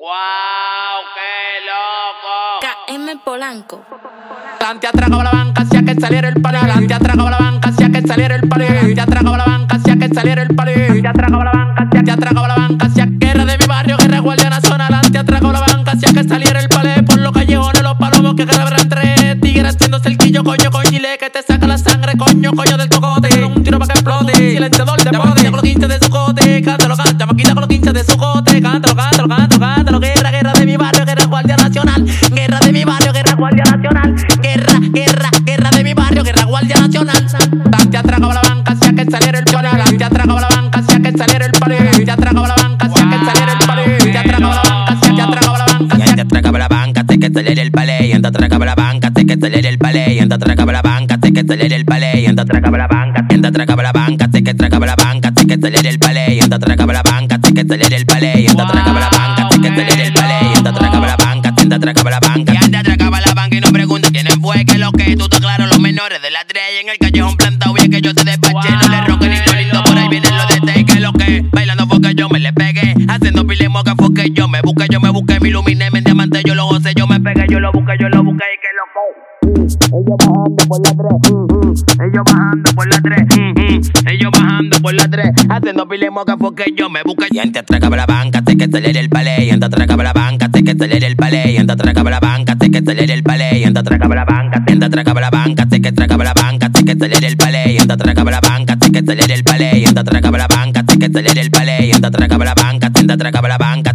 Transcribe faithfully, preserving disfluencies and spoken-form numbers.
¡Wow! ¡Qué loco! K M Polanco. Adelante atragaba la banca hacia que saliera el palo. Adelante atragaba la banca hacia que saliera el palo. Adelante atragaba la banca hacia que saliera el palo. Adelante atragaba la banca hacia que atragaba la banca hacia guerra de mi barrio, guerra guardiana zona. Adelante atragaba la banca hacia que saliera el palé. Por los callejones, los palomos que quedaban tres tigres haciéndose el quillo, coño, con chile que te saca la sangre, coño, coño del cocote. Un tiro para que explote, silenciador de bote. Con los quince de su cote, cántalo, canta, maquita con los quince de su cote. Cántalo, cántalo, cántalo, cántalo. Guerra, guerra de mi barrio, guerra guardia nacional. Guerra de mi barrio, guerra guardia nacional. Guerra, guerra, guerra de mi barrio, guerra guardia nacional. Adelante atragaba la banca hacia que saliera el palo. Adelante atragaba la banca hacia que saliera el palo. Adelante atragaba la banca hacia que saliera el palo. Adelante atragaba la banca hacia que atragaba la banca. Y antes atracaba la banca, sé que saliera el palé. Y antes atracaba la banca, sé que saliera el palé. Y antes atracaba la banca, sé que saliera el palé. Y antes atracaba la banca, y antes atracaba la banca, sé que atracaba la banca, sé que saliera el palé. Y antes atracaba la banca, sé que saliera el palé. Y antes atracaba la banca, sé que saliera el palé. Y antes atracaba la banca, sé que atracaba la banca. Y antes atracaba la banca y no pregunta quién fue, que lo que tú estás claro, los menores de la tres y en el callejón plantado y es que yo te despaché, no le ronque ni lo lindo, por ahí vienen los de té, que lo que bailando fue que yo me le pegué, haciendo pilemo que fue que yo me busqué, yo me busqué, me iluminé, me diamanté, yo lo gocé, yo me pegué, yo lo busqué, yo lo busqué y que loco. Ellos bajando por la tres, mm, mm. ellos bajando por la tres, mm, mm. ellos bajando por la tres, haciendo pilemo que fue que yo me busqué. Y antes atracaba la banca, sé que saliera el palé. Y antes atracaba la banca, sé que saliera el palé. Y antes atracaba la banca, sé que saliera el palé. Y antes atracaba la banca, y antes atracaba la banca, sé que atracaba la banca, sé que saliera el palé. Y antes atracaba la banca, sé que saliera el palé. Y antes atracaba la banca, sé que saliera el palé. Y antes atracaba la banca, sé que atracaba la banca.